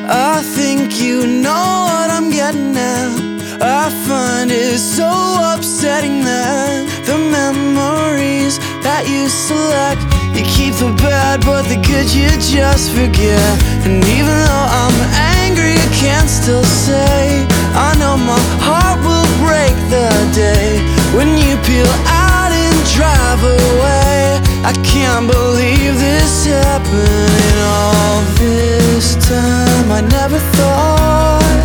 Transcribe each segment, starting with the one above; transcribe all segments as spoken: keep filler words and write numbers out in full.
I think you know what I'm getting at. I find it so upsetting that the memories that you select, you keep the bad but the good you just forget. And even though I'm angry, I can't still say I know my heart will break the day when you peel out and drive away. I can't believe this happened. All this time I never thought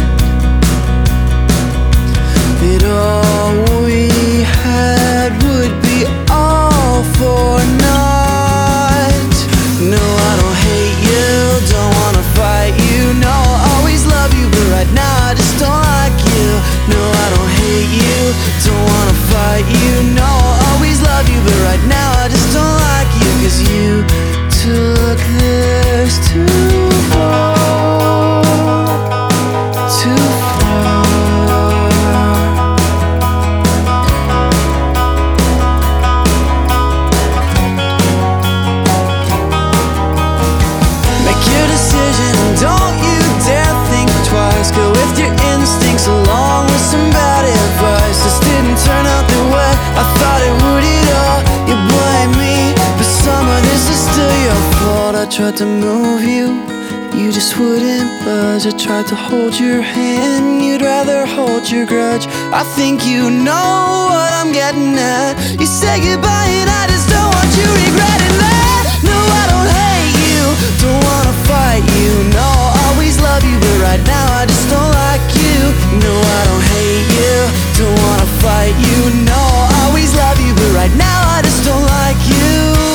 that all we had would be all for naught. No, I don't hate you, don't wanna fight you. No, I'll always love you, but right now I just don't like you. No, I don't hate you, don't wanna fight you. No, I'll always love you, but right now I just don't like you. 'Cause you took this too far, too far. Make your decision and don't you dare think twice. Go with your instincts along with some bad advice. This didn't turn out the way I thought it would at all. You blame me, but some of this is still your fault. I tried to move you, you just wouldn't budge. I tried to hold your hand, you'd rather hold your grudge. I think you know what I'm getting at. You say goodbye and I just don't want you regretting that. No, I don't hate you, don't wanna fight you. No, I'll always love you, but right now I just don't like you. No, I don't hate you, don't wanna fight you. No, I'll always love you, but right now I just don't like you.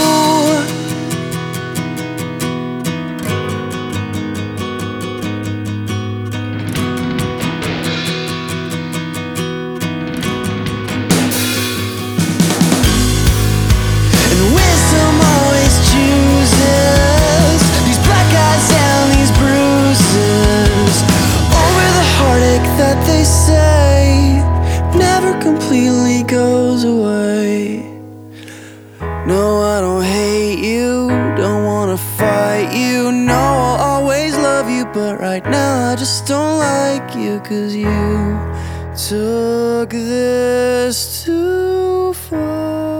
That they say never completely goes away. No, I don't hate you, don't wanna fight you. No, I'll always love you, but right now I just don't like you. 'Cause you took this too far.